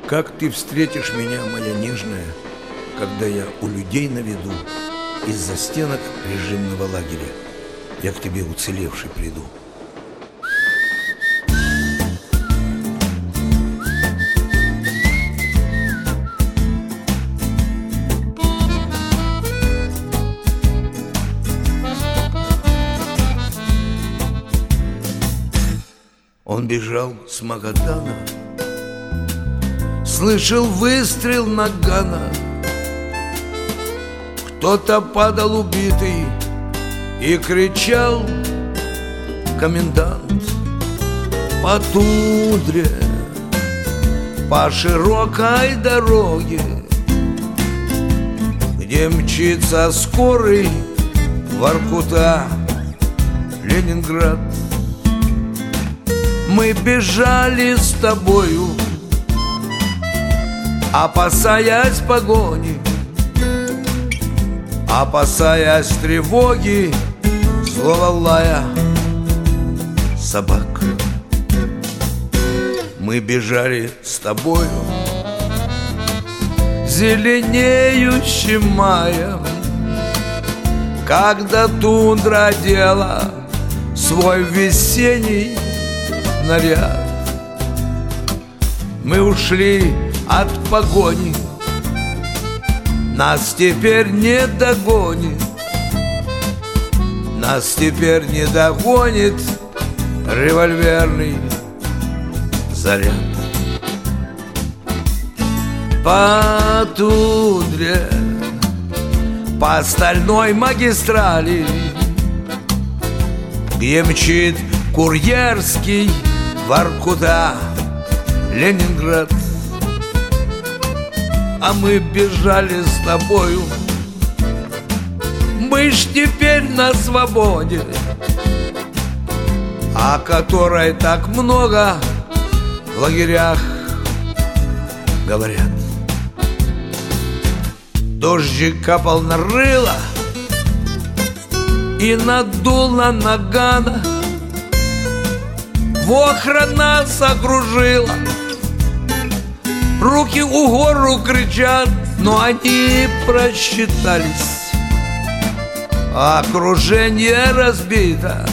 Как ты встретишь меня, моя нежная, когда я у людей на виду? Из-за стенок режимного лагеря я к тебе уцелевший приду. Он бежал с Магадана, слышал выстрел нагана. Кто-то падал убитый и кричал: комендант! По тундре, по широкой дороге, где мчится скорый Воркута, Ленинград. Мы бежали с тобою, опасаясь погони, опасаясь тревоги, злого лая собак. Мы бежали с тобою зеленеющим маем, когда тундра одела свой весенний наряд. Мы ушли от погони, нас теперь не догонит, нас теперь не догонит револьверный заряд. По тундре, по стальной магистрали, где мчит курьерский Воркута, Ленинград. А мы бежали с тобою, мы ж теперь на свободе, о которой так много в лагерях говорят. Дождик капал на рыло и надул на нагана. Вохра нас окружила, руки у гору кричат, но они просчитались. Окружение разбито,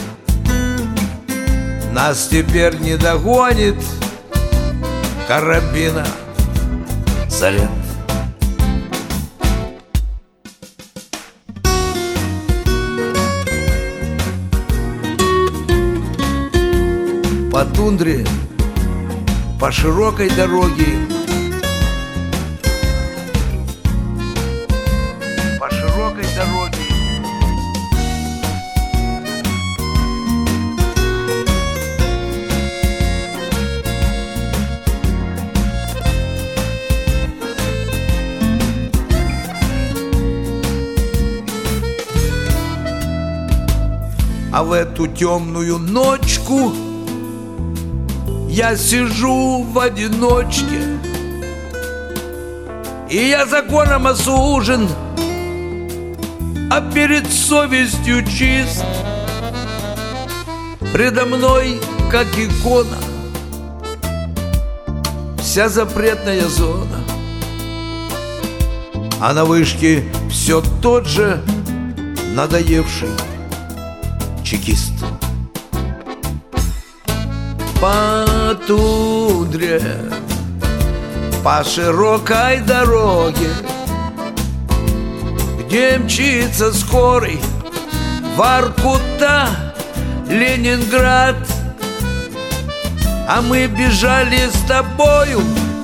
нас теперь не догонит карабина заряд. По тундре, по широкой дороге, по широкой дороге, а в эту темную ночку я сижу в одиночке, и я законом осужден, а перед совестью чист. Предо мной, как икона, вся запретная зона, а на вышке все тот же надоевший чекист. По тундре, по широкой дороге, где мчится скорый Воркута, Ленинград. А мы бежали с тобою,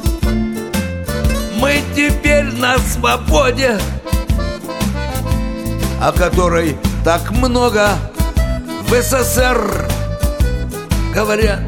мы теперь на свободе, о которой так много в СССР говорят.